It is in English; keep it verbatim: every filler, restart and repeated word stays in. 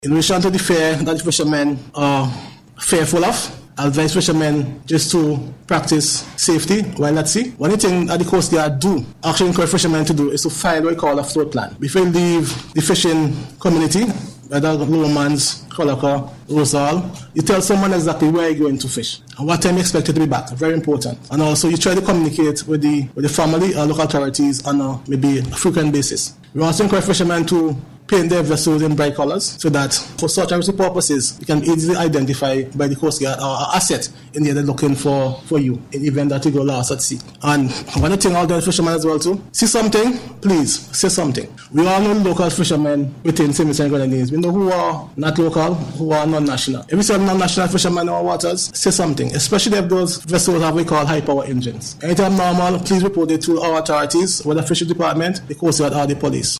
In relation to the fear that the fishermen are fearful of, I advise fishermen just to practice safety while at sea. One thing that the Coast Guard do, actually encourage fishermen to do, is to file what we call a float plan. Before you leave the fishing community, whether Lowmans, Colloca, Rosal, you tell someone exactly where you're going to fish and what time you expect it to be back. Very important. And also you try to communicate with the with the family or local authorities on a maybe a frequent basis. We also encourage fishermen to paint their vessels in bright colors so that for search and rescue purposes you can easily identify by the Coast Guard or asset in the end looking for, for you in the event that you go lost at sea. And one thing I'll tell the fishermen as well too, see something, please say something. We all know local fishermen within Saint Vincent and Grenadines. We know who are not local, who are non-national. If you see non-national fishermen in our waters, say something, especially if those vessels have what we call high power engines. Anytime normal, please report it to our authorities, whether Fisheries Department, the Coast Guard or the police.